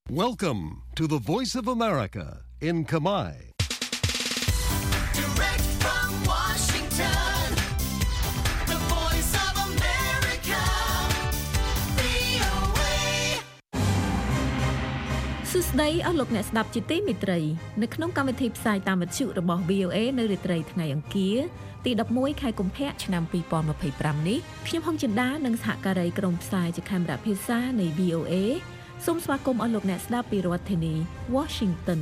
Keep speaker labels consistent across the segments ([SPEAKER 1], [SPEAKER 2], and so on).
[SPEAKER 1] Welcome to the Voice of America in Kamai.
[SPEAKER 2] Direct from Washington, the Voice of America, VOA.
[SPEAKER 3] សួស្តីអស់លោកអ្នកស្ដាប់ជាទីមេត្រីនៅក្នុងកម្មវិធីផ្សាយតាមវិទ្យុរបស់ VOA នៅរាត្រីថ្ងៃអង្គារទី11ខែកុម្ភៈឆ្នាំ2025នេះខ្ញុំហុងចិន្តានិងសហការីក្រុមផ្សាយជាខេមរៈភាសានៃ VOA សូមស្វាគមន៍អស់លោកអ្នកស្ដាប់ពីរដ្ឋធានី Washington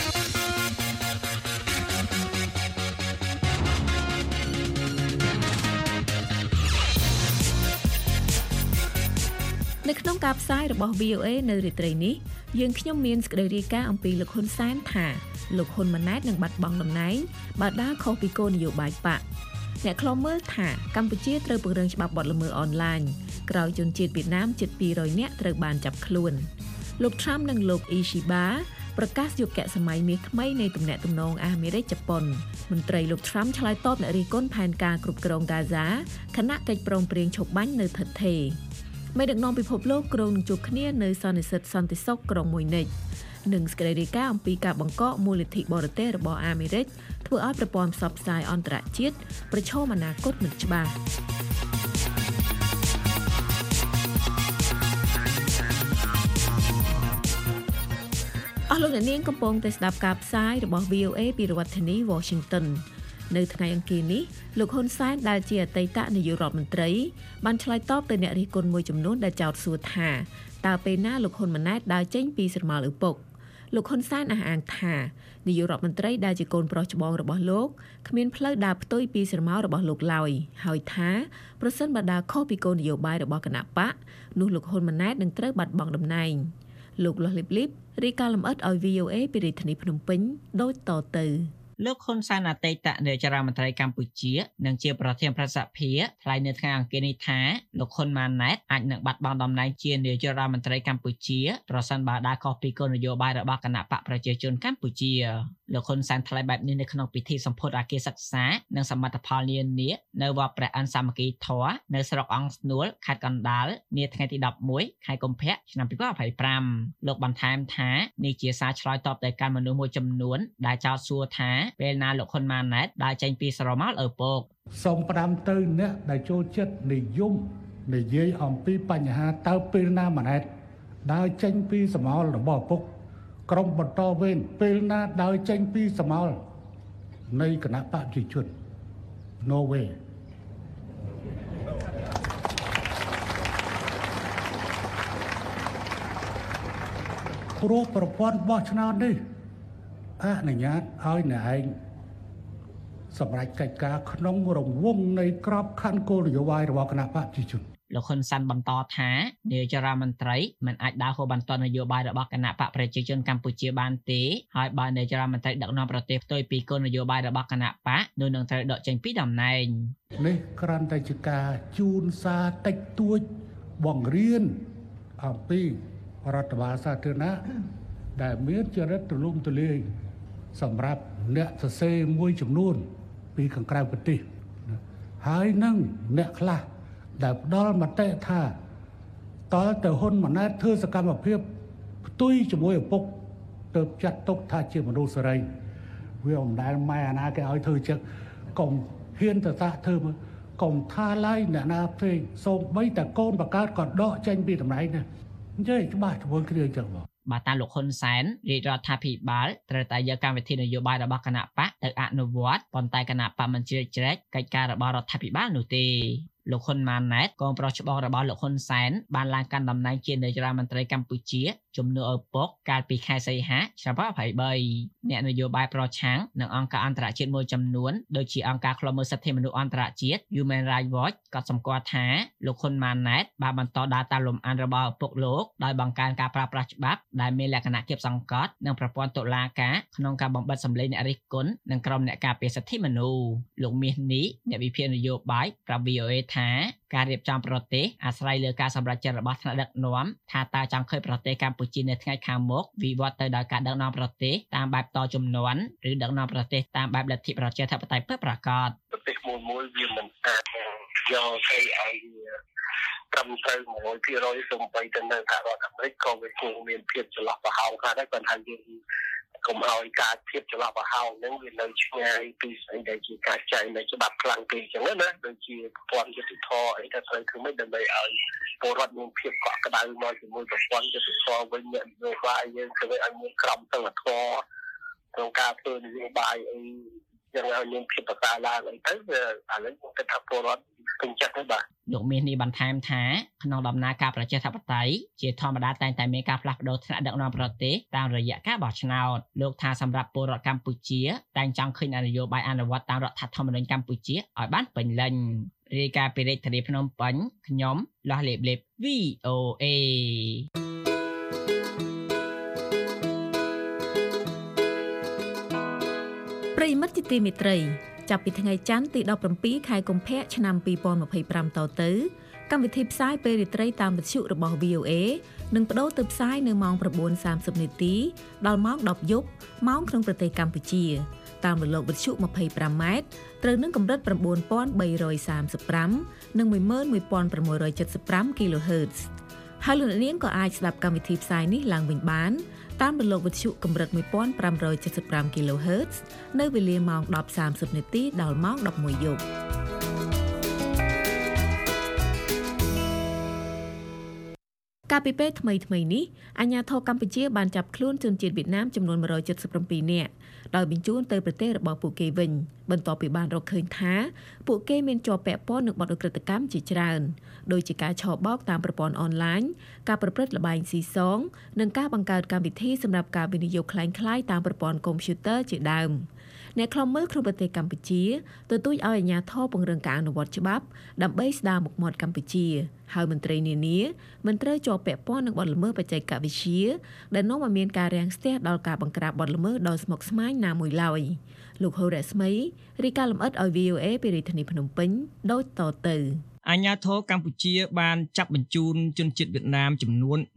[SPEAKER 3] នៅក្នុងការផ្សាយរបស់ VOA នៅរាត្រីនេះយើងខ្ញុំមានសេចក្តីរាយការណ៍អំពីលោកហ៊ុនសែនថាលោកហ៊ុនម៉ាណែតនឹងបាត់បង់តំណែងបើដើរខុសពីគោលនយោបាយបកអ្នកខ្លំមើលថាកម្ពុជាត្រូវពង្រឹងច្បាប់បទល្មើសអនឡាញក្រោយជនជាតិវៀតណាមជិត200នាក់ត្រូវបានចាប់ខ្លួនលោក Trump និងលោក Ishiba ប្រកាសយុគសម័យមាសថ្មីនៃទំនាក់ទំនងអាមេរិកជប៉ុនមន្ត្រីលោក Trump ឆ្លើយតបអ្នករិះគន់ផែនការគ្រប់គ្រងហ្គាហ្សាខណៈកិច្ចព្រមព្រៀងឈប់បាញ់នៅថិតថេរមេដឹកនាំពិភពលោកក្រុងនឹងជួបគ្នានៅសន្និសីទសន្តិសុខក្រុងមួយនិចនិងសេចក្តីរាយការណ៍អំពីការបង្កកមូលនិធិបរទេសរបស់អាមេរិកធ្វើឲ្យប្រព័ន្ធផ្សព្វផ្សាយអន្តរជាតិប្រឈមអនាគតមិនច្បាស់អស់លោកអ្នកនាងកំពុងតែស្ដាប់ការផ្សាយរបស់ VOA ពីរដ្ឋធានី Washington នៅថ្ងៃអង្គារនេះលោកហ៊ុនសែនដែលជាអតីតនាយករដ្ឋមន្ត្រីបានឆ្លើយតបទៅអ្នករិះគន់មួយចំនួនដែលចោទសួរថាតើពេលណាលោកហ៊ុនម៉ាណែតដើរចេញពីស្រមោលឪពុកលោកហ៊ុនសែនអះអាងថានាយករដ្ឋមន្ត្រីដែលជាកូនប្រុសច្បងរបស់លោកគ្មានផ្លូវដើរផ្ទុយពីស្រមោលរបស់លោកឡើយហើយថាប្រសិនបើដើរខុសពីគោលនយោបាយរបស់គណៈបកនោះលោកហ៊ុនម៉ាណែតនឹងត្រូវបាត់បង់តំណែងលោកលាស់លីបលីបរាយការណ៍លម្អិតឲ្យ VOA ពីរាជធានីភ្នំពេញដូចតទៅ
[SPEAKER 4] លោកហ៊ុនសែនអតីតនាយករដ្ឋមន្ត្រីកម្ពុជានិងជាប្រធានប្រតិភិថ្លែងនៅថ្ងៃអង្គារនេះថាលោកហ៊ុនម៉ាណែតអាចនឹងបាត់បង់តំណែងជានាយករដ្ឋមន្ត្រីកម្ពុជាប្រសិនបើដើរខុសពីគោលនយោបាយរបស់គណៈបកប្រជាជនកម្ពុជាលោកហ៊ុនសែនថ្លែងបែបនេះនៅក្នុងពិធីសម្ពោធអគារសិក្សានិងសមិទ្ធផលនានានៅវត្តព្រះអិនសាមគ្គីធម៌នៅស្រុកអង្គស្នួលខេត្តកណ្ដាលនាថ្ងៃទី11ខែកុម្ភៈឆ្នាំ2025លោកបន្ថែមថានេះជាសារឆ្លើយតបទៅកាន់មនុស្សមួយចំនួនដែលចោទសួរថាពេលណាលោកហ៊ុនម៉ាណែតដើរចេញពីស្រមោលឪពុក
[SPEAKER 5] សូមផ្ដាំទៅអ្នកដែលចូលចិត្តនិយមនិយាយអំពីបញ្ហាតើពេលណាម៉ាណែតដើរចេញពីស្រមោលរបស់ឪពុកក្រុមបន្តវេនពេលណាដើរចេញពីស្រមោលនៃគណៈបព្វជិជន No way ព្រោះប្រព័ន្ធបោះឆ្នោតនេះអនុញ្ញាតឲ្យអ្នកឯងសម្រាប់កិច្ចការក្នុងរង្វង់នៃក្របខ័ណ្ឌគោលនយោបាយរបស់គណៈបព្វជិជន
[SPEAKER 4] លោកហ៊ុនសែនបន្តថានាយករដ្ឋមន្ត្រីមិនអាចដើរហួសបន្ទាត់នយោបាយរបស់គណៈបកប្រជាជនកម្ពុជាបានទេហើយបើនាយករដ្ឋមន្ត្រីដឹកនាំប្រទេសផ្ទុយពីគោលនយោបាយរបស់គណៈបកនោះនឹងត្រូវដកចេញពីតំណែង
[SPEAKER 5] នេះគ្រាន់តែជាការជូនសារតិចតួចបង្រៀនអំពីរដ្ឋបាលសាធារណៈដែលមានចរិតទូលំទូលាយសម្រាប់អ្នកសរសេរមួយចំនួនពីខាងក្រៅប្រទេសហើយនឹងអ្នកខ្លះដែលផ្ដល់មតិថាតើទៅហ៊ុនម៉ាណែតធ្វើសកម្មភាពផ្ទុយជាមួយឪពុកទៅចាត់ទុកថាជាមនុស្សសេរីវាមិនដែលម៉ែអាណាគេឲ្យធ្វើចឹងកុំហ៊ានទៅសាកធ្វើមើលកុំថាឡើយអ្នកណាផ្សេងសូម្បីតែកូនបកើតក៏ដកចេញពីតំណែងដែរអញ្ចឹងច្បាស់ជាមួយគ្នាអញ្ចឹងបង
[SPEAKER 4] បាទតាមលោកហ៊ុនសែនរាជរដ្ឋាភិបាលត្រូវតែយកកម្មវិធីនយោបាយរបស់គណៈបកទៅអនុវត្តប៉ុន្តែគណៈបកមិនជ្រៀតជ្រែកកិច្ចការរបស់រដ្ឋាភិបាលនោះទេលោកហ៊ុនម៉ាណែតកូនប្រុសច្បងរបស់លោកហ៊ុនសែនបានឡើងកាន់តំណែងជានាយករដ្ឋមន្ត្រីកម្ពុជាជំនួសឪពុកកាលពីខែសីហាឆ្នាំ2023អ្នកនយោបាយប្រឆាំងនិងអង្គការអន្តរជាតិមួយចំនួនដូចជាអង្គការឃ្លាំមើលសិទ្ធិមនុស្សអន្តរជាតិ Human Rights Watch ក៏សម្គាល់ថាលោកហ៊ុនម៉ាណែតបានបន្តដើរតាមលំអានរបស់ឪពុកលោកដោយបង្កើនការប្រើប្រាស់ច្បាប់ដែលមានលក្ខណៈគៀបសង្កត់និងប្រព័ន្ធតុលាការក្នុងការបំបិទសម្លេងអ្នករិះគន់និងក្រុមអ្នកការពារសិទ្ធិមនុស្សលោកមាសនេះអ្នកវិភាគនយោបាយប្រាប់ VOA ថាការរៀបចំប្រទេសអាស្រ័យលើការសម្រេចចិត្តរបស់ថ្នាក់ដឹកនាំថាតើចង់ឃើញប្រទេសកម្ពុជានៅថ្ងៃខាងមុខវិវត្តទៅដល់ការដឹកនាំប្រទេសតាមបែបតជំនាន់ឬដឹកនាំប្រទេសតាមបែបលទ្ធិប្រជាធិបតេយ្យពិតប្រាកដ
[SPEAKER 6] ប្រទេសមួយវាមិនអាចយកទៅឲ្យត្រឹមត្រូវ 100% សូម្បីតែនៅសហរដ្ឋអាមេរិកក៏វាគួរមានភាពចន្លោះប្រហោងខ្លះដែរប៉ុន្តែយើងកុំឲ្យការភាពចន្លោះប្រហោងហ្នឹងវានៅឆ្ងាយពីស្អីដែលជាការចែងនៅច្បាប់ខ្លាំងពេកអញ្ចឹងណាដូចជាប្រព័ន្ធយុតិធធអីដែលត្រូវធ្វើមិនដើម្បីឲ្យពលរដ្ឋមានភាពកក់ក្ដៅមកជាមួយប្រព័ន្ធយុតិធធវិញអ្នកនយោបាយយើងធ្វើឲ្យមានក្រមសីលធម៌ក្នុងការធ្វើនយោបាយអីយ៉ាងឲ្យមានភាពប្រសើរឡើងអីទៅវាឥឡូវខ្ញុំគិតថាពលរដ្ឋពេញចិត្តហើយបាទ
[SPEAKER 4] លោកមាននេះបន្ថែមថាក្នុងដំណើរការប្រជាធិបតេយ្យជាធម្មតាតែងតែមានការផ្លាស់ប្ដូរថ្នាក់ដឹកនាំប្រទេសតាមរយៈការបោះឆ្នោតលោកថាសម្រាប់ពលរដ្ឋកម្ពុជាតែងចង់ឃើញនយោបាយអនុវត្តតាមរដ្ឋធម្មនុញ្ញកម្ពុជាឲ្យបានពេញលេញរាយការណ៍ពីរាជធានីភ្នំពេញខ្ញុំលោះលេបលេប VOA
[SPEAKER 3] ប្រិយមិត្តជាទីមេត្រីចាប់ពីថ្ងៃច័ន្ទទី17ខែកុម្ភៈឆ្នាំ2025តទៅកម្មវិធីផ្សាយពេលរាត្រីតាមវិទ្យុរបស់ VOA នឹងប្តូរទៅផ្សាយនៅម៉ោង 9:30 នាទីដល់ម៉ោង 10 យប់ម៉ោងក្នុងប្រទេសកម្ពុជាតាមរលកវិទ្យុ 25 ម៉ែត្រត្រូវនឹងកម្រិត 9335 និង 11675 kHz ហើយលោកអ្នកនាងក៏អាចស្ដាប់កម្មវិធីផ្សាយនេះឡើងវិញបានតាមរលកវិទ្យុកម្រិត 1575 kHz នៅវេលាម៉ោង 10:30 នាទីដល់ម៉ោង 11 យប់កាលពីពេលថ្មីៗនេះអាជ្ញាធរកម្ពុជាបានចាប់ខ្លួនជនជាតិវៀតណាមចំនួន177នាក់ដោយបញ្ជូនទៅប្រទេសរបស់ពួកគេវិញបន្ទាប់ពីបានរកឃើញថាពួកគេមានជាប់ពាក់ព័ន្ធនឹងបទឧក្រិដ្ឋកម្មជាច្រើនដូចជាការឆបោកតាមប្រព័ន្ធអនឡាញការប្រព្រឹត្តល្បែងស៊ីសងនិងការបង្កើតកម្មវិធីសម្រាប់ការវិនិយោគក្លែងក្លាយតាមប្រព័ន្ធកុំព្យូទ័រជាដើមអ្នកខ្លំមើលក្នុងប្រទេសកម្ពុជាទទូចឲ្យអាជ្ញាធរពង្រឹងការអនុវត្តច្បាប់ដើម្បីស្ដារមុខមាត់កម្ពុជាហើយមន្ត្រីនានាមិនត្រូវជាប់ពាក់ព័ន្ធនឹងបទល្មើសបច្ចេកវិទ្យាដែលនាំឲ្យមានការរាំងស្ទះដល់ការបង្ក្រាបបទល្មើសដ៏ស្មុគស្មាញណាមួយឡើយលោកហូរ៉ាស្មីរាយការណ៍លម្អិតឲ្យ VOA ពីរាជធានីភ្នំពេញដូចតទៅ
[SPEAKER 4] អាជ្ញាធរកម្ពុជាបានចាប់បញ្ជូនជនជាតិវៀតណាមចំនួន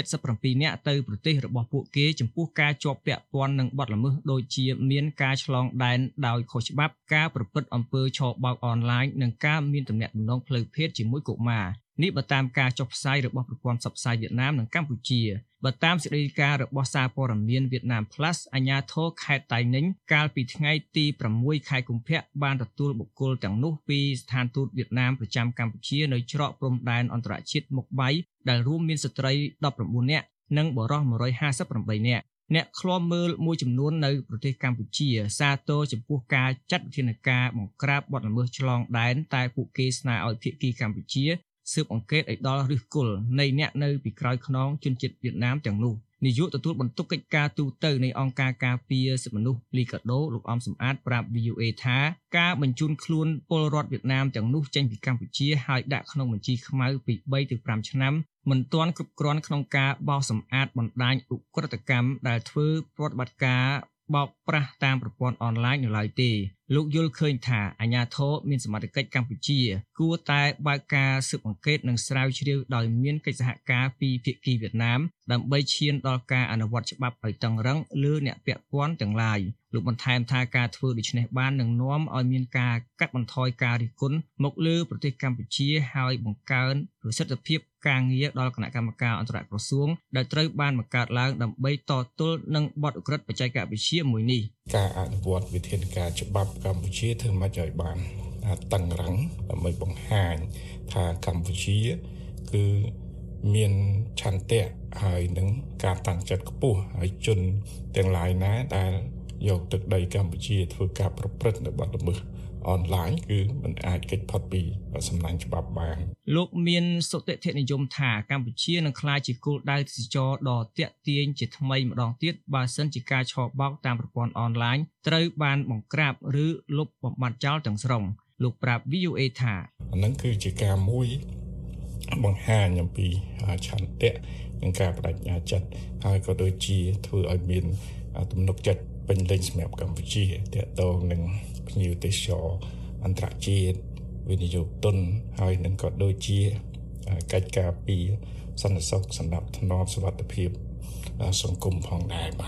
[SPEAKER 4] 177នាក់ទៅប្រទេសរបស់ពួកគេចំពោះការជាប់ពាក់ព័ន្ធនឹងបទល្មើសដូចជាមានការឆ្លងដែនដោយខុសច្បាប់ការប្រព្រឹត្តអំពើឆបោកអនឡាញនិងការមានទំនាក់ទំនងផ្លូវភេទជាមួយកុមារនេះបើតាមការចុះផ្សាយរបស់ប្រព័ន្ធផ្សព្វផ្សាយវៀតណាមនិងកម្ពុជាបើតាមសេចក្តីរាយការណ៍របស់សារព័ត៌មានវៀតណាម Plus អាជ្ញាធរខេត្តតៃninhកាលពីថ្ងៃទី6ខែកុម្ភៈបានទទួលបុគ្គលទាំងនោះពីស្ថានទូតវៀតណាមប្រចាំកម្ពុជានៅច្រកព្រំដែនអន្តរជាតិមុខបៃដែលរួមមានស្ត្រី19នាក់និងបុរស158នាក់អ្នកឃ្លាំមើលមួយចំនួននៅប្រទេសកម្ពុជាសាទរចំពោះការចាត់វិធានការបង្ក្រាបបទល្មើសឆ្លងដែនតែពួកគេស្នើឲ្យភាគីកម្ពុជាស៊ើបអង្កេតឲ្យដល់ឫសគល់នៃអ្នកនៅពីក្រោយខ្នងជនជាតិវៀតណាមទាំងនោះនាយកទទួលបន្ទុកកិច្ចការទូតនៃអង្គការការពារសិទ្ធិមនុស្សលីកាដូលោកអំសំអាតប្រាប់ VOA ថាការបញ្ជូនខ្លួនពលរដ្ឋវៀតណាមទាំងនោះចេញពីកម្ពុជាហើយដាក់ក្នុងបញ្ជីខ្មៅពី3ទៅ5ឆ្នាំមិនទាន់គ្រប់គ្រាន់ក្នុងការបោសសម្អាតបណ្ដាញឧក្រិដ្ឋកម្មដែលធ្វើប្រតិបត្តិការបោកប្រាស់តាមប្រព័ន្ធអនឡាញនៅឡើយទេលោកយល់ឃើញថាអាជ្ញាធរមានសមត្ថកិច្ចកម្ពុជាគួរតែបើកការស៊ើបអង្កេតនិងស្រាវជ្រាវដោយមានកិច្ចសហការពីភាគីវៀតណាមដើម្បីឈានដល់ការអនុវត្តច្បាប់ឲ្យតឹងរ៉ឹងលើអ្នកពាក់ព័ន្ធទាំងឡាយលោកបន្ថែមថាការធ្វើដូច្នេះបាននឹងនាំឲ្យមានការកាត់បន្ថយការរិះគន់មកលើប្រទេសកម្ពុជាហើយបង្កើនប្រសិទ្ធភាពការងារដល់គណៈកម្មការអន្តរក្រសួងដែលត្រូវបានបង្កើតឡើងដើម្បីតទល់នឹងបទឧក្រិដ្ឋបច្ចេកវិទ្យាមួយនេះ
[SPEAKER 7] ការអនុវត្តវិធានការច្បាប់កម្ពុជាធ្វើមកឲ្យបានតឹងរ៉ឹងដើម្បីបង្ហាញថាកម្ពុជាគឺមានឆន្ទៈហើយនឹងការតាំងចិត្តខ្ពស់ហើយជនទាំងឡាយណាដែលយកទឹកដីកម្ពុជាធ្វើការប្រព្រឹត្តនៅបទល្មើសអនឡាញគឺមិនអាចគេចផុតពីសំណាញ់ច្បាប់បាន
[SPEAKER 4] លោកមានសុតិធិនិយមថាកម្ពុជានឹងក្លាយជាគោលដៅទេសចរដ៏ទាក់ទាញជាថ្មីម្ដងទៀតបើសិនជាការឆបោកតាមប្រព័ន្ធអនឡាញត្រូវបានបង្ក្រាបឬលុបបំបាត់ចោលទាំងស្រុងលោកប្រាប់ VOA ថា
[SPEAKER 7] ហ្នឹងគឺជាការមួយបង្ហាញអំពីឆន្ទៈនិងការបដិញ្ញាចិត្តហើយក៏ដូចជាធ្វើឲ្យមានទំនុកចិត្តពេញលេញសម្រាប់កម្ពុជាទាក់ទងនឹងភ្ញៀវទេសចរអន្តរជាតិវិនិយោគទុនហើយនឹងក៏ដូចជាកិច្ចការពីសន្តិសុខសម្រាប់ថ្នាក់សុវត្ថិភាពសង្គមផងដែរបាទ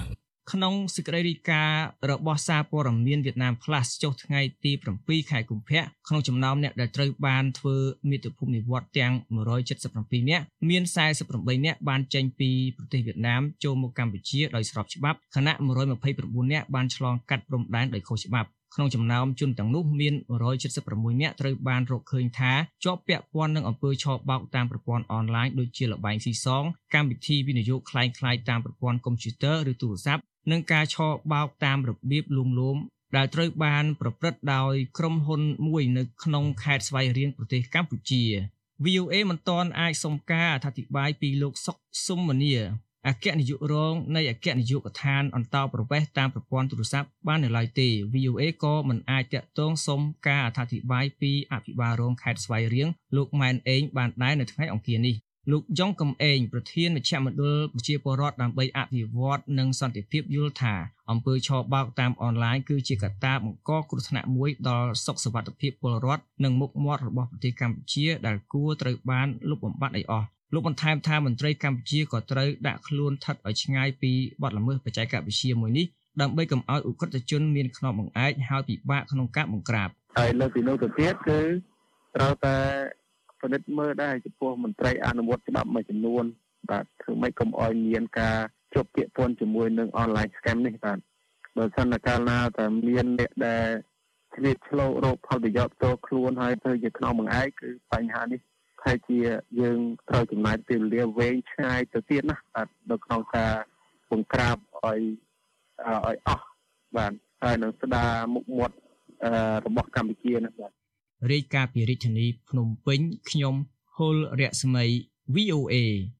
[SPEAKER 4] ក្នុងសេចក្តីរាយការណ៍របស់សារព័ត៌មាន Vietnam Plus ចុះថ្ងៃទី 7 ខែកុម្ភៈក្នុងចំណោមអ្នកដែលត្រូវបានធ្វើមាតុភូមិនិវត្តន៍ទាំង 177 នាក់មាន 48 នាក់បានចេញពីប្រទេសវៀតណាមចូលមកកម្ពុជាដោយស្របច្បាប់ខណៈ 129 នាក់បានឆ្លងកាត់ព្រំដែនដោយខុសច្បាប់ក្នុងចំណោមជនទាំងនោះមាន 176 នាក់ត្រូវបានរកឃើញថាជាប់ពាក់ព័ន្ធនឹងអំពើឆបោកតាមប្រព័ន្ធអនឡាញដូចជាល្បែងស៊ីសងកម្មវិធីវិនិយោគคล้ายៗតាមប្រព័ន្ធកុំព្យូទ័រឬទូរស័ព្ទនិងការឆបោកតាមរបៀបលួងលោមដែលត្រូវបានប្រព្រឹត្តដោយក្រុមហ៊ុនមួយនៅក្នុងខេត្តស្វាយរៀងប្រទេសកម្ពុជា VOA មិនទាន់អាចសុំការអធិប្បាយពីលោកសុកស៊ុំមនីអគ្គនាយករងនៃអគ្គនាយកដ្ឋានអន្តរប្រវេសន៍តាមប្រព័ន្ធទូរស័ព្ទបាននៅឡើយទេ VOA ក៏មិនអាចតាក់ទងសុំការអធិប្បាយពីអភិបាលរងខេត្តស្វាយរៀងលោកម៉ែនអេងបានដែរនៅថ្ងៃអង្គារនេះលោកយ៉ុងកំអេងប្រធានមជ្ឈមណ្ឌលប្រជាពលរដ្ឋដើម្បីអភិវឌ្ឍនិងសន្តិភាពយល់ថាអំពើឆបោកតាមអនឡាញគឺជាកត្តាបង្កគ្រោះថ្នាក់មួយដល់សុខសុវត្ថិភាពពលរដ្ឋនិងមុខមាត់របស់ប្រទេសកម្ពុជាដែលគួរត្រូវបានលុបបំបាត់ឲ្យអស់លោកបន្ថែមថាមន្ត្រីកម្ពុជាក៏ត្រូវដាក់ខ្លួនស្ថិតឲ្យឆ្ងាយពីបទល្មើសបច្ចេកវិទ្យាមួយនេះដើម្បីកុំឲ្យឧក្រិដ្ឋជនមានខ្នងបង្អែកហើយពិបាកក្នុងការបង្ក្រាប
[SPEAKER 6] ហើយលើពីនោះទៅទៀតគឺត្រូវតែពិនិត្យមើលដែរចំពោះមន្ត្រីអនុវត្តច្បាប់មួយចំនួនបាទធ្វើម៉េចកុំឲ្យមានការជាប់ពាក់ព័ន្ធជាមួយនឹង online scam នេះបាទបើសិនតែកាលណាតែមានអ្នកដែលឆ្លៀតឆ្លងរកផលប្រយោជន៍ផ្ទាល់ខ្លួនហើយធ្វើជាខ្នងបង្អែកគឺបញ្ហានេះហើយជាយើងត្រូវចំណាយពេលវេលាវែងឆ្ងាយទៅទៀតណាបាទនៅក្នុងការបង្ក្រាបឲ្យអស់បាទហើយនឹងស្ដារមុខមាត់របស់កម្ពុជាណាបាទ
[SPEAKER 4] រាយការណ៍ពីរាជធានីភ្នំពេញខ្ញុំហុលរស្មី VOA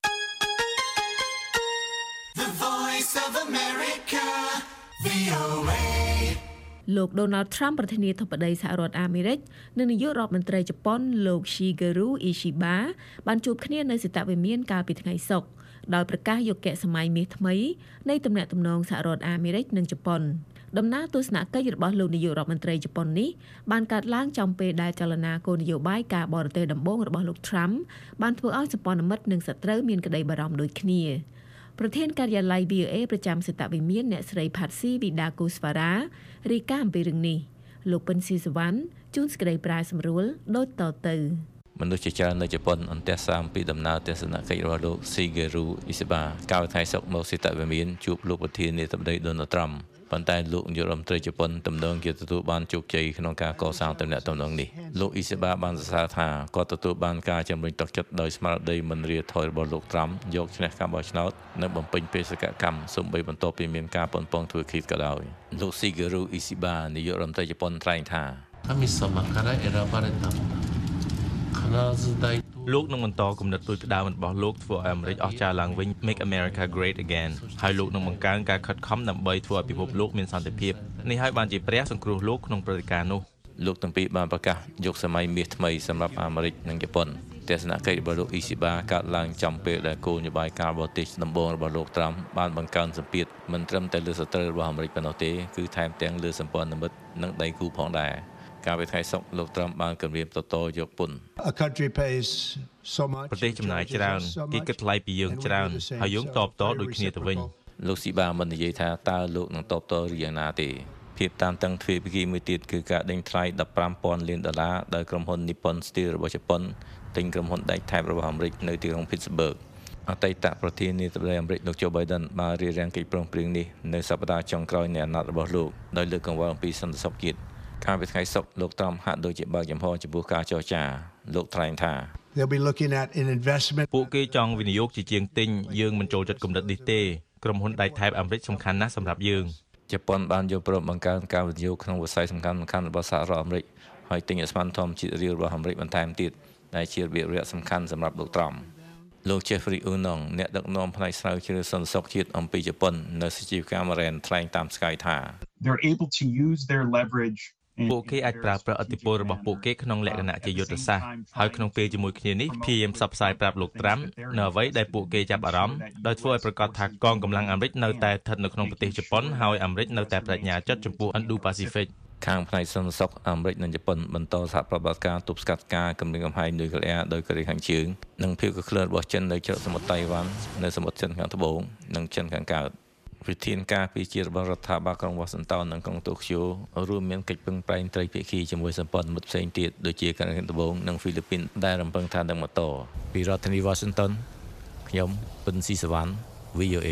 [SPEAKER 2] The Voice of America, VOA.
[SPEAKER 3] លោក Donald Trump ប្រធានាធិបតីសហរដ្ឋអាមេរិកនិងនាយករដ្ឋមន្ត្រីជប៉ុនលោក Shigeru Ishiba បានជួបគ្នានៅសេតវិមានកាលពីថ្ងៃសុក្រដោយប្រកាសយុគសម័យមាសថ្មីនៃទំនាក់ទំនងសហរដ្ឋអាមេរិកនិងជប៉ុនដំណើរទស្សនកិច្ចរបស់លោកនាយករដ្ឋមន្ត្រីជប៉ុននេះបានកើតឡើងចំពេលដែលចលនាគោលនយោបាយការបរទេសដំបូងរបស់លោក Trump បានធ្វើឲ្យសម្ព័ន្ធមិត្តនិងសត្រូវមានក្តីបារម្ភដូចគ្នាប្រធានការិយាល័យ VOA ប្រចាំសេតវិមានអ្នកស្រី Patsy Widakuswara រាយការណ៍អំពីរឿងនេះលោកពិនស៊ីសវណ្ណជួនសេចក្តីប្រាយសម្រួលដូចតទៅ
[SPEAKER 8] មនុស្សជាច្រើននៅជប៉ុនអន្តរសាមពីដំណើរទស្សនកិច្ចរបស់លោក Shigeru Ishiba កាលថ្ងៃសុក្រមកសេតវិមានជួបលោកប្រធានាធិបតី Donald Trump ប៉ុន្តែលោកនាយករដ្ឋមន្ត្រីជប៉ុនទំនងជាទទួលបានជោគជ័យក្នុងការកសាងទំនាក់ទំនងនេះលោក Ishiba បានសរសើរថាគាត់ទទួលបានការជំរុញទឹកចិត្តដោយស្មារតីមិនរាថយរបស់លោក Trump យកឈ្នះការបោះឆ្នោតនិងបំពេញបេសកកម្មសូម្បីបន្ទាប់ពីមានការប៉ុនប៉ងធ្វើឃាតក៏ដោយលោក Shigeru Ishiba នាយករដ្ឋមន្ត្រីជប៉ុនថ្លែងថា
[SPEAKER 9] លោកនឹងបន្តគំនិតផ្ដួចផ្ដើមរបស់លោកធ្វើឲ្យអាមេរិកអស្ចារ្យឡើងវិញ Make America Great Again ហើយលោកនឹងបង្កើនការខិតខំដើម្បីធ្វើឲ្យពិភពលោកមានសន្តិភាពនេះហើយបានជាព្រះសង្គ្រោះលោកក្នុងព្រឹត្តិការណ៍នោះ
[SPEAKER 8] លោកទាំងពីរបានប្រកាសយកសម័យមាសថ្មីសម្រាប់អាមេរិកនិងជប៉ុនទស្សនកិច្ចរបស់លោក Ishiba កើតឡើងចំពេលដែលគោលនយោបាយការបរទេសដំបូងរបស់លោក Trump បានបង្កើនសម្ពាធមិនត្រឹមតែលើសត្រូវរបស់អាមេរិកប៉ុណ្ណោះទេគឺថែមទាំងលើសម្ព័ន្ធមិត្តនិងដៃគូផងដែរកាលពីថ្ងៃសុក្រលោក Trump បានគម្រាមទទួលយកពន្ធ
[SPEAKER 9] ប្រទេសចំណាយច្រើនគេគិតថ្លៃពីយើងច្រើនហើយយើងតបតដូចគ្នាទៅវិញ
[SPEAKER 8] លោក Shiba មិននិយាយថាតើលោកនឹងតបតឬយ៉ាងណាទេភាពតានតឹងទ្វេភាគីមួយទៀតគឺការដេញថ្លៃ $15,000 លានដោយក្រុមហ៊ុន Nippon Steel របស់ជប៉ុនទិញក្រុមហ៊ុនដែកថែបរបស់អាមេរិកនៅទីក្រុង Pittsburgh អតីតប្រធានាធិបតីអាមេរិកលោក Joe Biden បានរៀបរៀងកិច្ចព្រមព្រៀងនេះនៅសប្តាហ៍ចុងក្រោយនៃអាណត្តិរបស់លោកដោយលើកកង្វល់អំពីសន្តិសុខជាតិកាលពីថ្ងៃសុក្រលោក Trump ហាក់ដូចជាបើកចំហចំពោះការចរចាលោកថ្លែងថា
[SPEAKER 9] ពួកគេចង់វិនិយោគជាជាងទិញយើងមិនចូលចិត្តគំនិតនេះទេក្រុមហ៊ុនដែកថែបអាមេរិកសំខាន់ណាស់សម្រាប់យើង
[SPEAKER 8] ជប៉ុនបានយល់ព្រមបង្កើនការវិនិយោគក្នុងវិស័យសំខាន់ៗរបស់សហរដ្ឋអាមេរិកហើយទិញឧស្ម័នធម្មជាតិរាវរបស់អាមេរិកបន្ថែមទៀតដែលជារបៀបរយៈសំខាន់សម្រាប់លោក Trump លោក Jeffrey Unong អ្នកដឹកនាំផ្នែកស្រាវជ្រាវសន្តិសុខជាតិអំពីជប៉ុននៅសជីវកម្ម Maryland ថ្លែងតាម Sky ថា
[SPEAKER 10] They're able to use their leverage
[SPEAKER 9] ពួកគេអាចប្រើប្រាស់ឥទ្ធិពលរបស់ពួកគេក្នុងលក្ខណៈជាយុទ្ធសាស្ត្រហើយក្នុងពេលជាមួយគ្នានេះព្យាយាមផ្សព្វផ្សាយប្រាប់លោក Trump នៅអ្វីដែលពួកគេចាប់អារម្មណ៍ដោយធ្វើឲ្យប្រកាសថាកងកម្លាំងអាមេរិកនៅតែស្ថិតនៅក្នុងប្រទេសជប៉ុនហើយអាមេរិកនៅតែបញ្ញាចិត្តចំពោះ Indo-Pacific
[SPEAKER 8] ខាងផ្នែកសន្តិសុខអាមេរិកនិងជប៉ុនបន្តសហប្រតិបត្តិការទប់ស្កាត់ការគម្រាមកំហែងនុយក្លេអ៊ែរដោយកូរ៉េខាងជើងនិងភាពកក្លឿនរបស់ចិននៅច្រកសមុទ្រតៃវ៉ាន់នៅសមុទ្រចិនខាងត្បូងនិងចិនខាងកើតវិធានការពីជារបស់រដ្ឋាភិបាលក្រុងវ៉ាស៊ីនតោននិងក្រុងតូក្យូរួមមានកិច្ចពឹងប្រែងត្រីភាគីជាមួយសម្ព័ន្ធមិត្តផ្សេងទៀតដូចជាកូរ៉េខាងត្បូងនិងហ្វីលីពីនដែលរំពឹងថានឹងបន្តពីរដ្ឋធានី Washington ខ្ញុំពិនស៊ីសវណ្ណ VOA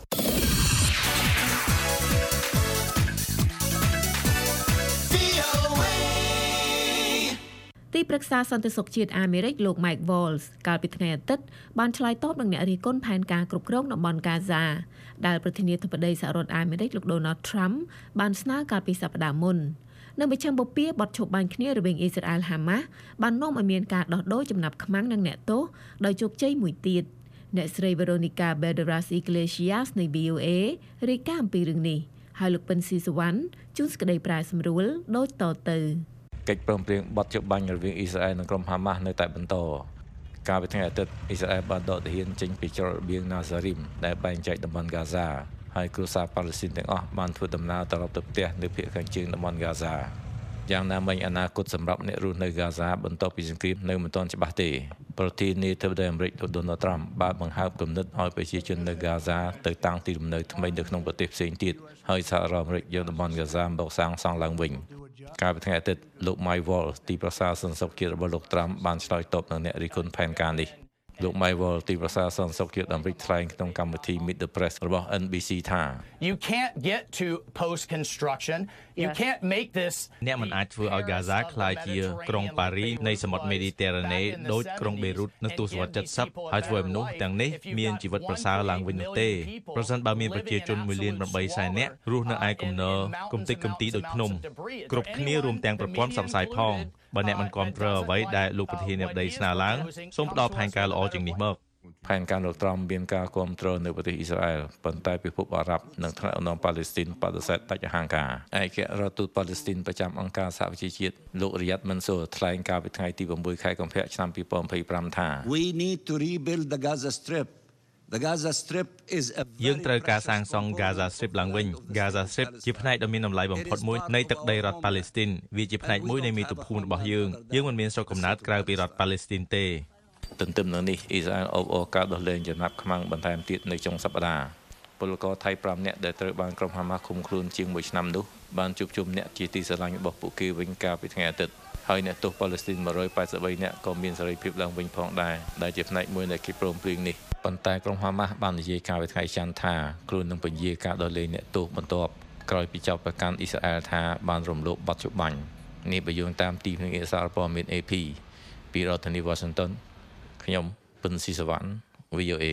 [SPEAKER 3] ទីប្រឹក្សាសន្តិសុខជាតិអាមេរិកលោក Mike Waltz កាលពីថ្ងៃអាទិត្យបានឆ្លើយតបនឹងអ្នករិះគន់ផែនការគ្រប់គ្រងតំបន់កាហ្សាដែលប្រធានាធិបតីសហរដ្ឋអាមេរិកលោក Donald Trump បានស្នើកាលពីសប្តាហ៍មុននៅមជ្ឈមបពាបទឈប់បាញ់គ្នារវាងអ៊ីស្រាអែលហាម៉ាស់បាននាំឲ្យមានការដោះដូរចំណាប់ខ្មាំងនឹងអ្នកទោសដោយជោគជ័យមួយទៀតអ្នកស្រី Veronica Balderas Iglesias នៃ VOA រាយការណ៍អំពីរឿងនេះហើយលោកពិនស៊ីសវណ្ណជួនសេចក្តីប្រាយសម្រួលដូចតទៅ
[SPEAKER 8] កិច្ចព្រមព្រៀងបទជប់បាញ់រវាងអ៊ីស្រាអែលនិងក្រុមហាម៉ាស់នៅតែបន្តកាលពីថ្ងៃអាទិត្យអ៊ីស្រាអែលបានដកទាហានចេញពីច្រករបៀងណាសារីមដែលបែងចែកតំបន់ហ្គាហ្សាហើយគ្រួសារប៉ាឡេស្ទីនទាំងអស់បានធ្វើដំណើរត្រឡប់ទៅផ្ទះនៅភាគខាងជើងតំបន់ហ្គាហ្សាយ៉ាងណាមិញអនាគតសម្រាប់អ្នករស់នៅហ្គាហ្សាបន្ទាប់ពីសង្គ្រាមនៅមិនទាន់ច្បាស់ទេប្រធានាធិបតីអាមេរិកលោក Donald Trump បានបង្ហើបគំនិតឲ្យប្រជាជននៅហ្គាហ្សាទៅតាំងទីលំនៅថ្មីនៅក្នុងប្រទេសផ្សេងទៀតហើយសហរដ្ឋអាមេរិកយកតំបន់ហ្គាហ្សាមកសាងសង់ឡើងវិញកាលពីថ្ងៃអាទិត្យលោក Mike Waltz ទីប្រឹក្សាសន្តិសុខជាតិរបស់លោក Trump បានឆ្លើយតបនឹងអ្នករិះគន់ផែនការនេះលោក Mike Waltz ទីប្រឹក្សាសន្តិសុខជាតិអាមេរិកថ្លែងក្នុងកម្មវិធី Meet the Press របស់ NBC ថា
[SPEAKER 11] You can't get to post construction. You can't make this
[SPEAKER 9] អ្នកមិនអាចធ្វើឲ្យហ្គាហ្សាក្លាយជាក្រុងប៉ារីនៃសមុទ្រមេឌីទែរ៉ាណេដូចក្រុងបេរុតនៅទសវត្សរ៍70ហើយធ្វើឲ្យមនុស្សទាំងនេះមានជីវិតប្រសើរឡើងវិញនោះទេប្រសិនបើមានប្រជាជន1.8 លាននាក់រស់នៅឯគំនរគំតិចគំទីដូចភ្នំគ្រប់គ្នារួមទាំងប្រព័ន្ធផ្សព្វផ្សាយផងបើអ្នកមិនគាំទ្រអ្វីដែលលោកប្រធានាធិបតីស្នើឡើងសូមផ្ដល់ផែនការល្អជាងនេះមក
[SPEAKER 8] ផែនការលោក Trump មានការគាំទ្រនៅប្រទេសអ៊ីស្រាអែលប៉ុន្តែពិភពអារ៉ាប់និងថ្នាក់ដឹកនាំប៉ាឡេស្ទីនបដិសេធដាច់អហង្ការឯករដ្ឋទូតប៉ាឡេស្ទីនប្រចាំអង្គការសហប្រជាជាតិលោក Riyad Mansour ថ្លែងកាលពីថ្ងៃទី6ខែកុម្ភៈឆ្នាំ2025ថា
[SPEAKER 12] We need to rebuild the Gaza Strip. The Gaza Strip is a
[SPEAKER 9] យើងត្រូវការសាងសង់ Gaza Strip ឡើងវិញ Gaza Strip ជាផ្នែកដ៏មានតម្លៃបំផុតមួយនៃទឹកដីរដ្ឋប៉ាឡេស្ទីនវាជាផ្នែកមួយនៃមាតុភូមិរបស់យើងមិនមានស្រុកកំណើតក្រៅពីរដ្ឋប៉ាឡេស្ទីនទេ
[SPEAKER 8] ទន្ទឹមនឹងនេះអ៊ីស្រាអែលអបអរការដោះលែងចំណាប់ខ្មាំងបន្ថែមទៀតនៅចុងសប្តាហ៍ពលករថៃ5នាក់ដែលត្រូវបានក្រុមហាម៉ាស់ឃុំខ្លួនជាង1ឆ្នាំនោះបានជួបជុំអ្នកជាទីស្រឡាញ់របស់ពួកគេវិញកាលពីថ្ងៃអាទិត្យហើយអ្នកទោសប៉ាឡេស្ទីន183នាក់ក៏មានសេរីភាពឡើងវិញផងដែរដែលជាផ្នែកមួយនៃកិច្ចព្រមព្រៀងនេះប៉ុន្តែក្រុមហាម៉ាស់បាននិយាយកាលពីថ្ងៃច័ន្ទថាខ្លួននឹងពន្យាការដោះលែងអ្នកទោសបន្ទាប់ក្រោយពីចោទប្រកាន់អ៊ីស្រាអែលថាបានរំលោភបទជបាញ់នេះបើយោងតាមទីភ្នាក់ងារសារព័ត៌មាន AP ពីរដ្ឋធានី Washington ខ្ញុំពិនស៊ីសវណ្ណ VOA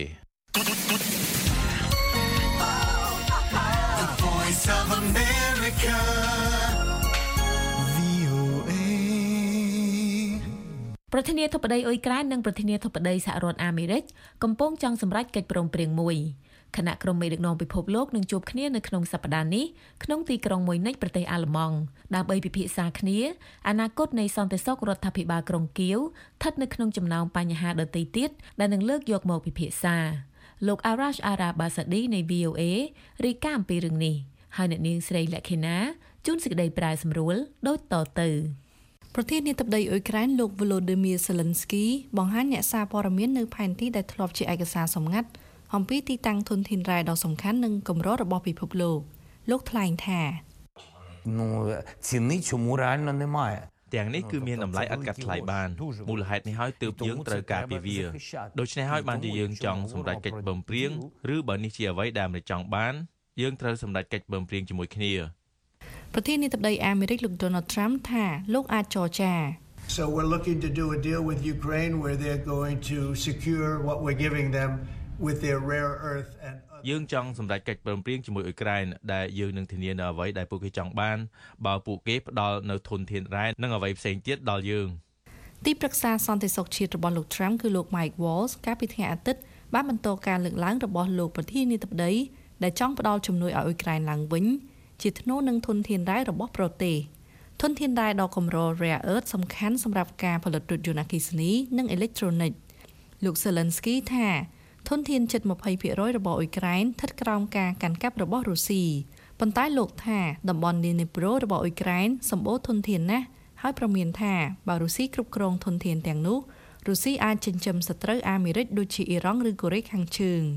[SPEAKER 2] The Voice of America VOA
[SPEAKER 3] ប្រធានាធិបតីអ៊ុយក្រែននិងប្រធានាធិបតីសហរដ្ឋអាមេរិកកំពុងចង់សម្រេចកិច្ចព្រមព្រៀងមួយគណៈក្រុមមេដឹកនាំពិភពលោកនឹងជួបគ្នានៅក្នុងសប្តាហ៍នេះក្នុងទីក្រុងមុយនិចប្រទេសអាល្លឺម៉ង់ដើម្បីពិភាក្សាគ្នាអនាគតនៃសន្តិសុខរដ្ឋាភិបាលក្រុងគៀវស្ថិតនៅក្នុងចំណោមបញ្ហាដទៃទៀតដែលនឹងលើកយកមកពិភាក្សាលោក Arash Arabasadi នៃ VOA រាយការណ៍អំពីរឿងនេះហើយអ្នកនាងស្រីលក្ខិណាជួនសេចក្តីប្រាយសម្រួលដូចតទៅប្រធានាធិបតីអ៊ុយក្រែនលោក Volodymyr Zelensky បង្ហាញអ្នកសារព័ត៌មាននៅផែនទីដែលធ្លាប់ជាឯកសារសម្ងាត់អំពីទីតាំងធនធានរ៉ែដ៏សំខាន់និងកម្ររបស់ពិភពលោកថ្លែងថា
[SPEAKER 9] ціни чому реально немає ទាំងនេះគឺមានតម្លៃឥតកាត់ថ្លៃបានមូលហេតុនេះហើយទើបយើងត្រូវការពីវាដូច្នេះហើយបានជាយើងចង់សម្រេចកិច្ចព្រមព្រៀងឬបើនេះជាអ្វីដែលអាមេរិកចង់បានយើងត្រូវសម្រេចកិច្ចព្រមព្រៀងជាមួយគ្នា
[SPEAKER 3] ប្រធានាធិបតីអាមេរិកលោក Donald Trump ថាលោកអាចចរចា
[SPEAKER 13] So we're looking to do a deal with Ukraine where they're going to secure what we're giving them with their rare earth and
[SPEAKER 9] យើងចង់សម្រេចកិច្ចព្រមព្រៀងជាមួយអ៊ុយក្រែនដែលយើងនឹងធានានៅអ្វីដែលពួកគេចង់បានបើពួកគេផ្ដល់នៅធនធានរ៉ែនិងអ្វីផ្សេងទៀតដល់យើងទីប្រឹក្សាសន្តិសុខជាតិរបស់លោក Trump គឺលោក Mike Waltz កាលពីថ្ងៃអាទិត្យបានបន្តការលើកឡើងរបស់លោកប្រធានាធិបតីដែលចង់ផ្ដល់ជំនួយឲ្យអ៊ុយក្រែនឡើងវិញជាថ្នូរនឹងធនធានរ៉ែរបស់ប្រទេសធនធានរ៉ែដ៏កម្រ rare earth សំខាន់សម្រាប់ការផលិតរថយន្តអគ្គិសនីនិងអេឡិចត្រូនិកលោក Zelensky ថាធនធានជិត 20% របស់អ៊ុយក្រែនស្ថិតក្រោមការកាន់កាប់របស់រុស្ស៊ីប៉ុន្តែលោកថាតំបន់ឌីនេប្រូរបស់អ៊ុយក្រែនសម្បូរធនធានណាស់ហើយប្រមានថាបើរុស្ស៊ីគ្រប់គ្រងធនធានទាំងនោះរុស្ស៊ីអាចចិញ្ចឹមសត្រូវអាមេរិកដូចជាអ៊ីរ៉ង់ឬកូរ៉េខាងជើង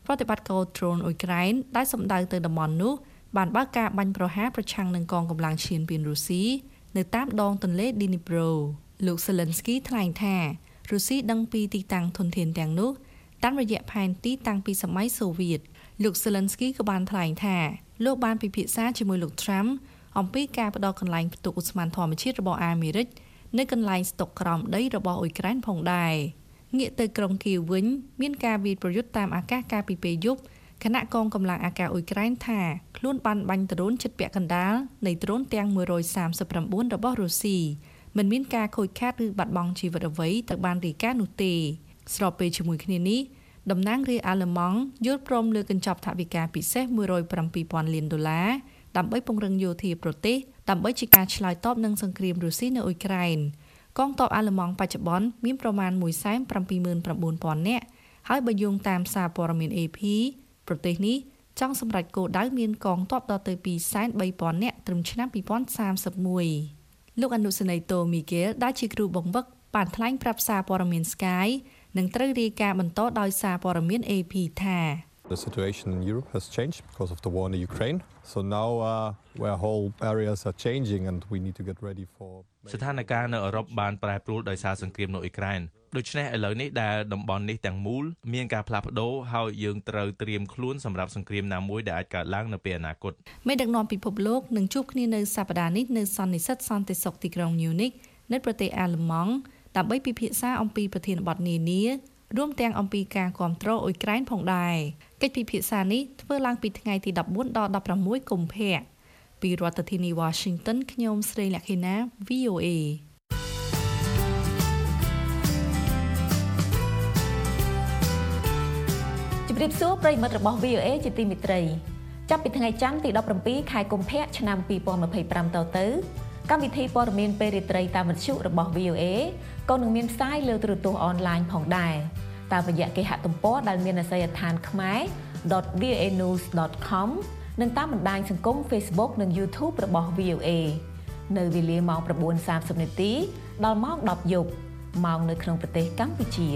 [SPEAKER 14] ប្រតិបត្តិការដ្រូនអ៊ុយក្រែនដែលសម្ដៅទៅតំបន់នោះបានបើកការបាញ់ប្រហារប្រឆាំងនឹងកងកម្លាំងឈានពានរុស្ស៊ីនៅតាមដងទន្លេឌីនីប្រូលោកសេលិនស្គីថ្លែងថារុស្ស៊ីដឹងពីទីតាំងធនធានទាំងនោះតាមរយៈផែនទីតាំងពីសម័យសូវៀតលោកសេលិនស្គីក៏បានថ្លែងថាលោកបានពិភាក្សាជាមួយលោកត្រាំអំពីការផ្ដល់កន្លែងផ្ទុកឧស្ម័នធម្មជាតិរបស់អាមេរិកនៅកន្លែងស្តុកក្រោមដីរបស់អ៊ុយក្រែនផងដែរងាកទៅក្រុងគៀវវិញមានការវាយប្រយុទ្ធតាមអាកាសកាលពីពេលយប់គណៈកងកម្លាំងអាកាសអ៊ុយក្រែនថាខ្លួនបានបាញ់ដ្រូនជិតពាក់កណ្ដាលនៃដ្រូនទាំង139របស់រុស្ស៊ីមិនមានការខូចខាតឬបាត់បង់ជីវិតអ្វីទៅបានរាយការណ៍នោះទេស្របពេលជាមួយគ្នានេះតំណាងរាស្ត្រអាល្លឺម៉ង់យល់ព្រមលើកញ្ចប់ថវិកាពិសេស$107,000 លានដើម្បីពង្រឹងយោធាប្រទេសដើម្បីជាការឆ្លើយតបនឹងសង្គ្រាមរុស្ស៊ីនៅអ៊ុយក្រែនកងទ័ពអាល្លឺម៉ង់បច្ចុប្បន្នមានប្រមាណ179,000 នាក់ហើយបើយោងតាមសារព័ត៌មាន AP ប្រទេសនេះចង់សម្រេចគោលដៅមានកងទ័ពដល់ទៅ230,000 នាក់ត្រឹមឆ្នាំ2031លោកអនុសេនីយ៍តូមីហ្គេលដែលជាគ្រូបង្វឹកបានថ្លែងប្រាប់សារព័ត៌មាន Sky នឹងត្រូវរាយការណ៍បន្តដោយសារព័ត៌មាន AP ថា
[SPEAKER 15] The situation in Europe has changed because of the war in Ukraine. So now where whole areas are changing and we need to get ready for
[SPEAKER 9] ស្ថានភាពនៅអឺរ៉ុបបានប្រែប្រួលដោយសារសង្គ្រាមនៅអ៊ុយក្រែនដូច្នេះឥឡូវនេះដែលតំបន់នេះទាំងមូលមានការផ្លាស់ប្ដូរហើយយើងត្រូវត្រៀមខ្លួនសម្រាប់សង្គ្រាមណាមួយដែលអាចកើតឡើងនៅពេលអនាគត
[SPEAKER 14] មេដឹកនាំពិភពលោកនឹងជួបគ្នានៅសប្តាហ៍នេះនៅសន្និសីទសន្តិសុខទីក្រុង Munich នៅប្រទេសអាល្លឺម៉ង់ដើម្បីពិភាក្សាអំពីប្រធានបទនានារួមទាំងអំពីការគាំទ្រអ៊ុយក្រែនផងដែរកិច្ចពិភាក្សានេះធ្វើឡើងពីថ្ងៃទី14ដល់16កុម្ភៈពីរដ្ឋធានី Washington ខ្ញុំស្រីលក្ខិណា VOA
[SPEAKER 3] ជម្រាបសួរប្រិយមិត្តរបស់ VOA ជាទីមេត្រីចាប់ពីថ្ងៃច័ន្ទទី17ខែកុម្ភៈឆ្នាំ2025តទៅកម្មវិធីព័ត៌មានពេលរាត្រីតាមវិទ្យុរបស់ VOA ក៏នឹងមានផ្សាយលើទូរទស្សន៍អនឡាញផងដែរតាមរយៈគេហទំព័រដែលមានអាសយដ្ឋានkhmer.voanews.com និងតាមបណ្ដាញសង្គម Facebook និង YouTube របស់ VOA នៅវេលាម៉ោង 9:30 នាទីដល់ម៉ោង 10 យប់ម៉ោងនៅក្នុងប្រទេសកម្ពុជា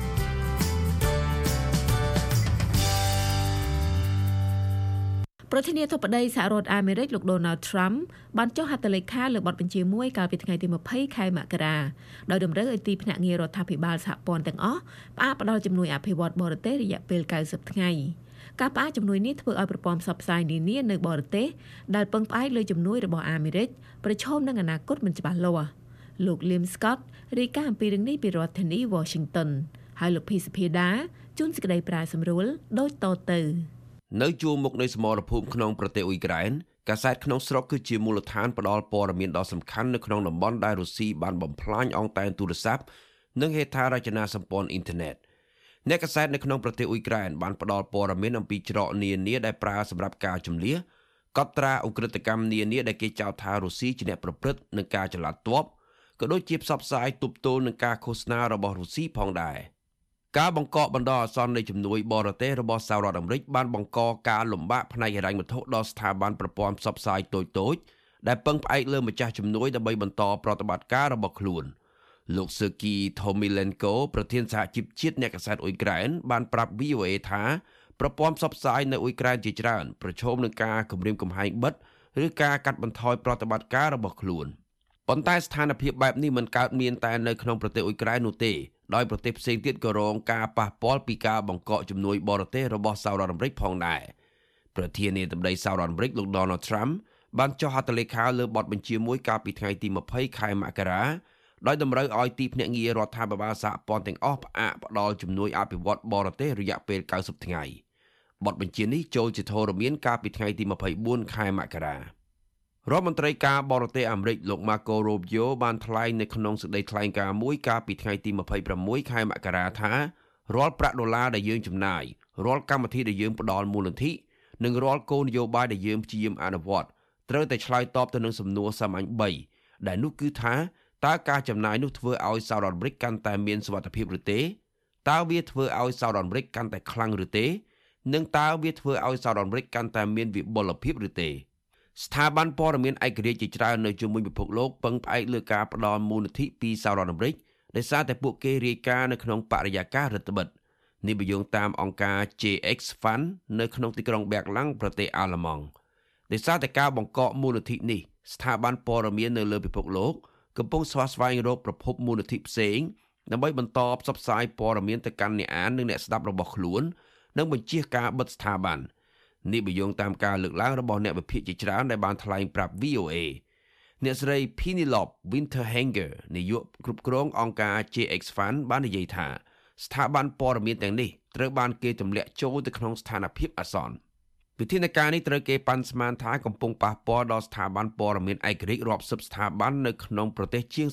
[SPEAKER 3] ប្រធានាធិបតីសហរដ្ឋអាមេរិកលោក Donald Trump បានចុះហត្ថលេខាលើបទបញ្ជាមួយកាលពីថ្ងៃទី20ខែមករាដោយតម្រូវឲ្យទីភ្នាក់ងាររដ្ឋាភិបាលសហព័ន្ធទាំងអស់ផ្អាកផ្តល់ជំនួយអភិវឌ្ឍបរទេសរយៈពេល90ថ្ងៃការផ្អាកជំនួយនេះធ្វើឲ្យប្រព័ន្ធផ្សព្វផ្សាយនានានៅបរទេសដែលពឹងផ្អែកលើជំនួយរបស់អាមេរិកប្រឈមនឹងអនាគតមិនច្បាស់លាស់លោក Liam Scott រាយការណ៍អំពីរឿងនេះពីរដ្ឋធានី Washington ហើយលោក Phisapheda ជួនសេចក្តីប្រាយសម្រួលដូចតទៅ
[SPEAKER 16] នៅជួរមុខនៃសមរភូមិក្នុងប្រទេសអ៊ុយក្រែនកាសែតក្នុងស្រុកគឺជាមូលដ្ឋានផ្ដល់ព័ត៌មានដ៏សំខាន់នៅក្នុងតំបន់ដែលរុស្ស៊ីបានបំផ្លាញអង់តែនទូរស័ព្ទនិងហេដ្ឋារចនាសម្ព័ន្ធអ៊ីនធឺណិតអ្នកកាសែតនៅក្នុងប្រទេសអ៊ុយក្រែនបានផ្ដល់ព័ត៌មានអំពីច្រកនានាដែលប្រើសម្រាប់ការជម្លៀសកត់ត្រាអ ுக ្រិតកម្មនានាដែលគេចោទថារុស្ស៊ីជាអ្នកប្រព្រឹត្តនឹងការចល័តទ័ពក៏ដូចជាផ្សព្វផ្សាយទប់ទល់នឹងការឃោសនារបស់រុស្ស៊ីផងដែរការបង្កបណ្ដោះអាសន្ននៃជំនួយបរទេសរបស់សហរដ្ឋអាមេរិកបានបង្កការលំបាកផ្នែកហិរញ្ញវត្ថុដល់ស្ថាប័នប្រព័ន្ធផ្សព្វផ្សាយតូចៗដែលពឹងផ្អែកលើម្ចាស់ជំនួយដើម្បីបន្តប្រតិបត្តិការរបស់ខ្លួនលោក Sergei Tomilenko ប្រធានសហជីពជាតិអ្នកកាសែតអ៊ុយក្រែនបានប្រាប់ VOA ថាប្រព័ន្ធផ្សព្វផ្សាយនៅអ៊ុយក្រែនជាច្រើនប្រឈមនឹងការគំរាមកំហែងបិទឬការកាត់បន្ថយប្រតិបត្តិការរបស់ខ្លួនប៉ុន្តែស្ថានភាពបែបនេះមិនកើតមានតែនៅក្នុងប្រទេសអ៊ុយក្រែននោះទេដោយប្រទេសផ្សេងទៀតក៏រងការប៉ះពាល់ពីការបង្កកជំនួយបរទេសរបស់សហរដ្ឋអាមេរិកផងដែរប្រធានាធិបតីសហរដ្ឋអាមេរិកលោក Donald Trump បានចុះហត្ថលេខាលើបទបញ្ជាមួយកាលពីថ្ងៃទី20ខែមករាដោយតម្រូវឲ្យទីភ្នាក់ងាររដ្ឋាភិបាលសហព័ន្ធទាំងអស់ផ្អាកផ្ដល់ជំនួយអភិវឌ្ឍបរទេសរយៈពេល90ថ្ងៃបទបញ្ជានេះចូលជាធរមានកាលពីថ្ងៃទី24ខែមករារដ្ឋមន្ត្រីការបរទេសអាមេរិកលោក Marco Rubio បានថ្លែងនៅក្នុងសេចក្តីថ្លែងការណ៍មួយកាលពីថ្ងៃទី26ខែមករាថារាល់ប្រាក់ដុល្លារដែលយើងចំណាយរាល់កម្មវិធីដែលយើងផ្ដល់មូលនិធិនិងរាល់គោលនយោបាយដែលយើងព្យាយាមអនុវត្តត្រូវតែឆ្លើយតបទៅនឹងសំណួរសាមញ្ញ3ដែលនោះគឺថាតើការចំណាយនោះធ្វើឲ្យសហរដ្ឋអាមេរិកកាន់តែមានសុវត្ថិភាពឬទេតើវាធ្វើឲ្យសហរដ្ឋអាមេរិកកាន់តែខ្លាំងឬទេនិងតើវាធ្វើឲ្យសហរដ្ឋអាមេរិកកាន់តែមានវិបុលភាពឬទេស្ថាប័នព័ត៌មានឯករាជ្យជាច្រើននៅជុំវិញពិភពលោកពឹងផ្អែកលើការផ្ដល់មូលនិធិពីសហរដ្ឋអាមេរិកដោយសារតែពួកគេរាយការណ៍នៅក្នុងបរិយាកាសរដ្ឋបិទនេះបញ្យងតាមអង្គការ JX Fund នៅក្នុងទីក្រុងបែកឡាំងប្រទេសអាល្លឺម៉ង់ដោយសារតែការបង្កកមូលនិធិនេះស្ថាប័នព័ត៌មាននៅលើពិភពលោកកំពុងស្វែងរកប្រភពមូលនិធិផ្សេងដើម្បីបន្តផ្សព្វផ្សាយព័ត៌មានទៅកាន់អ្នកអាននិងអ្នកស្ដាប់របស់ខ្លួននិងបញ្ជាការបិទស្ថាប័ននេះបញ្យងតាមការលើកឡើងរបស់អ្នកវិភាគជាច្រើនដែលបានថ្លែងប្រាប់ VOA អ្នកស្រី Penelope Winterhanger នាយកគ្រប់គ្រងអង្គការ JX Fund បាននិយាយថាស្ថាប័នព័ត៌មានទាំងនេះត្រូវបានគេទម្លាក់ចូលទៅក្នុងស្ថានភាពអាសន្នវិធានការនេះត្រូវគេប៉ាន់ស្មានថាកំពុងប៉ះពាល់ដល់ស្ថាប័នព័ត៌មានឯករាជ្យរាប់សិបស្ថាប័ននៅក្នុងប្រទេសជាង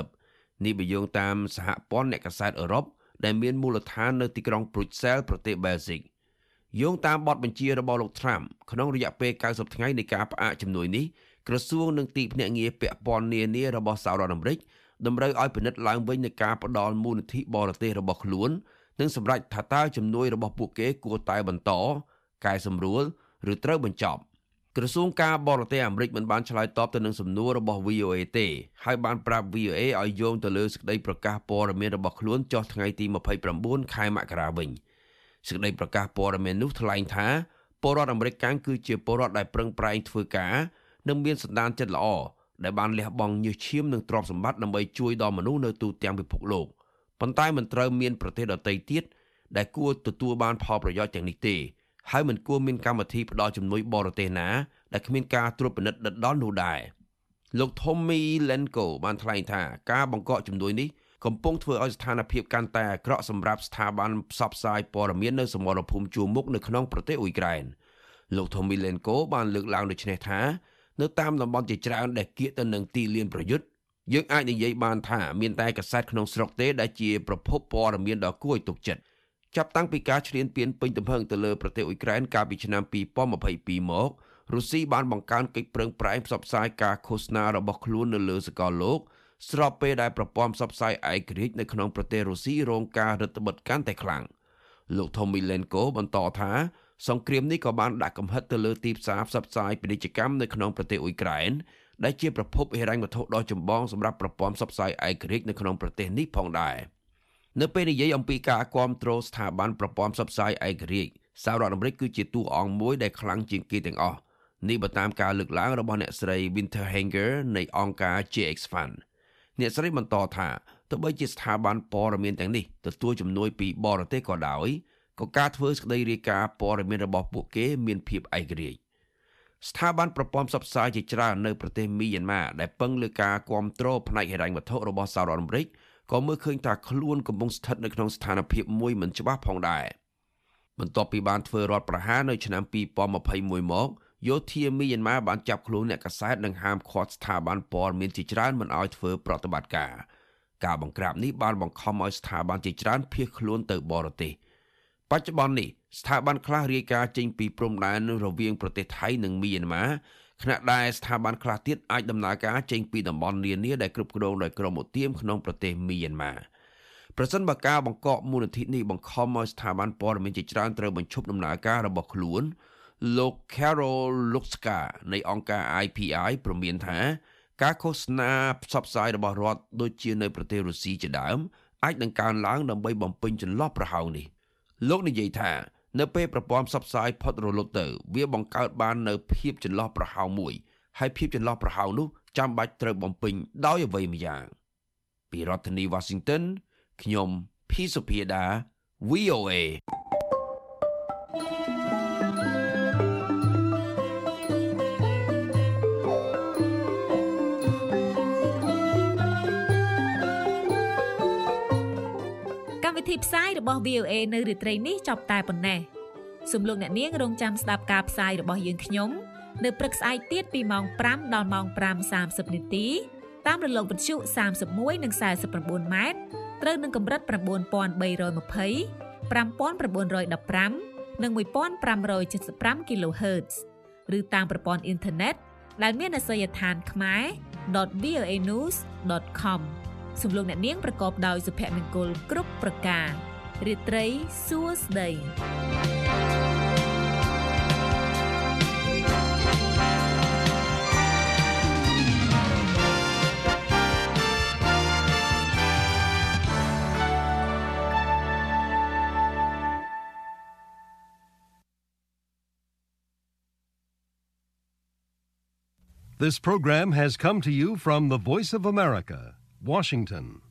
[SPEAKER 16] 30នេះបញ្យងតាមសហព័ន្ធអ្នកកាសែតអឺរ៉ុបដែលមានមូលដ្ឋាននៅទីក្រុង Brussels ប្រទេស Belgium យោងតាមបទបញ្ជារបស់លោក Trump ក្នុងរយៈពេល90ថ្ងៃនៃការផ្អាកជំនួយនេះក្រសួងនិងទីភ្នាក់ងារពាក់ព័ន្ធនានារបស់សហរដ្ឋអាមេរិកតម្រូវឲ្យពិនិត្យឡើងវិញនៃការផ្ដល់មូលនិធិបរទេសរបស់ខ្លួននិងសម្រេចថាតើជំនួយរបស់ពួកគេគួរតែបន្តកែសម្រួលឬត្រូវបញ្ចប់ក្រសួងការបរទេសអាមេរិកមិនបានឆ្លើយតបទៅនឹងសំណួររបស់ VOA ទេហើយបានប្រាប់ VOA ឲ្យយោងទៅលើសេចក្តីប្រកាសព័ត៌មានរបស់ខ្លួនចុះថ្ងៃទី29ខែមករាវិញសេចក្តីប្រកាសព័ត៌មាននោះថ្លែងថាពលរដ្ឋអាមេរិកគឺជាពលរដ្ឋដែលប្រឹងប្រែងធ្វើការនិងមានសន្តានចិត្តល្អដែលបានលះបង់ញើសឈាមនិងទ្រព្យសម្បត្តិដើម្បីជួយដល់មនុស្សនៅទូទាំងពិភពលោកប៉ុន្តែមិនត្រូវមានប្រទេសដទៃទៀតដែលគួរទទួលបានផលប្រយោជន៍ទាំងនេះទេហើយមិនគួរមានកម្មវិធីផ្ដល់ជំនួយបរទេសណាដែលគ្មានការត្រួតពិនិត្យដិតដល់នោះដែរលោក Tommy Lenko បានថ្លែងថាការបង្កកជំនួយនេះកំពុងធ្វើឲ្យស្ថានភាពកាន់តែអាក្រក់សម្រាប់ស្ថាប័នផ្សព្វផ្សាយព័ត៌មាននៅសមរភូមិជួរមុខនៅក្នុងប្រទេសអ៊ុយក្រែនលោក Tommy Lenko បានលើកឡើងដូចនេះថានៅតាមតំបន់ជាច្រើនដែលគៀកទៅនឹងទីលានប្រយុទ្ធយើងអាចនិយាយបានថាមានតែកាសែតក្នុងស្រុកទេដែលជាប្រភពព័ត៌មានដ៏គួរឲ្យទុកចិត្តចាប់តាំងពីការឈ្លានពានពេញទំហឹងទៅលើប្រទេសអ៊ុយក្រែនកាលពីឆ្នាំ2022មករុស្ស៊ីបានបង្កើនកិច្ចប្រឹងប្រែងផ្សព្វផ្សាយការឃោសនារបស់ខ្លួននៅលើសកលលោកស្របពេលដែលប្រព័ន្ធផ្សព្វផ្សាយឯករាជ្យនៅក្នុងប្រទេសរុស្ស៊ីរងការរឹតបន្តឹងកាន់តែខ្លាំងលោក Tommy Lenko បន្តថាសង្គ្រាមនេះក៏បានដាក់កំហិតទៅលើទីផ្សារផ្សព្វផ្សាយពាណិជ្ជកម្មនៅក្នុងប្រទេសអ៊ុយក្រែនដែលជាប្រភពហិរញ្ញវត្ថុដ៏ចម្បងសម្រាប់ប្រព័ន្ធផ្សព្វផ្សាយឯករាជ្យនៅក្នុងប្រទេសនេះផងដែរនៅពេលនិយាយអំពីការគាំទ្រស្ថាប័នប្រព័ន្ធផ្សព្វផ្សាយឯករាជ្យសហរដ្ឋអាមេរិកគឺជាតួអង្គមួយដែលខ្លាំងជាងគេទាំងអស់នេះបើតាមការលើកឡើងរបស់អ្នកស្រី Winterhanger នៃអង្គការ JX Fund អ្នកស្រីបន្តថាទោះបីជាស្ថាប័នព័ត៌មានទាំងនេះទទួលជំនួយពីបរទេសក៏ដោយក៏ការធ្វើសេចក្តីរាយការណ៍ព័ត៌មានរបស់ពួកគេមានភាពឯករាជ្យស្ថាប័នប្រព័ន្ធផ្សព្វផ្សាយជាច្រើននៅប្រទេសមីយ៉ាន់ម៉ាដែលពឹងលើការគាំទ្រផ្នែកហិរញ្ញវត្ថុរបស់សហរដ្ឋអាមេរិកក៏មើលឃើញថាខ្លួនកំពុងស្ថិតនៅក្នុងស្ថានភាពមួយមិនច្បាស់ផងដែរបន្ទាប់ពីបានធ្វើរដ្ឋប្រហារនៅឆ្នាំ2021មកយោធាមីយ៉ាន់ម៉ាបានចាប់ខ្លួនអ្នកកាសែតនិងហាមឃាត់ស្ថាប័នព័ត៌មានជាច្រើនមិនឲ្យធ្វើប្រតិបត្តិការបង្ក្រាបនេះបានបង្ខំឲ្យស្ថាប័នជាច្រើនភៀសខ្លួនទៅបរទេសបច្ចុប្បន្ននេះស្ថាប័នខ្លះរាយការណ៍ចេញពីព្រំដែនរវាងប្រទេសថៃនិងមីយ៉ាន់ម៉ាខណៈដែលស្ថាប័នខ្លះទៀតអាចដំណើរការចេញពីតំបន់នានាដែលគ្រប់គ្រងដោយក្រុមឧទាមក្នុងប្រទេសមីយ៉ាន់ម៉ាប្រសិនបើការបង្កកមូលនិធិនេះបង្ខំឲ្យស្ថាប័នព័ត៌មានជាច្រើនត្រូវបញ្ឈប់ដំណើរការរបស់ខ្លួនលោក Carol Luxka នៃអង្គការ IPI ព្រមានថាការឃោសនាផ្សព្វផ្សាយរបស់រដ្ឋដូចជានៅប្រទេសរុស្ស៊ីជាដើមអាចនឹងកើនឡើងដើម្បីបំពេញចន្លោះប្រហោងនេះលោកនិយាយថានៅពេលប្រព័ន្ធផ្សព្វផ្សាយផុតរលត់ទៅវាបង្កើតបាននៅភាពចន្លោះប្រហោងមួយហើយភាពចន្លោះប្រហោងនោះចាំបាច់ត្រូវបំពេញដោយអ្វីម្យ៉ាងពីរដ្ឋធានី Washington ខ្ញុំ P. Sophia VOA
[SPEAKER 3] វិធីផ្សាយរបស់ VOA នៅរាត្រីនេះចប់តែប៉ុណ្ណេះសូមលោកអ្នកនាងរងចាំស្ដាប់ការផ្សាយរបស់យើងខ្ញុំនៅព្រឹកស្អែកទៀតពីម៉ោង5ដល់ម៉ោង 5:30 នាទីតាមរលកវិទ្យុ31និង49ម៉ែត្រត្រូវនឹងកម្រិត 9320 5915 និង 1575 kHz ឬតាមប្រព័ន្ធអ៊ីនធឺណិតដែលមានអាសយដ្ឋានខ្មែរ.voanews.com សូមលោកអ្នកនាងប្រកបដោយសុភមង្គលគ្រប់ប្រការរាត្រីសួស្តី
[SPEAKER 1] This program has come to you from the Voice of America, Washington.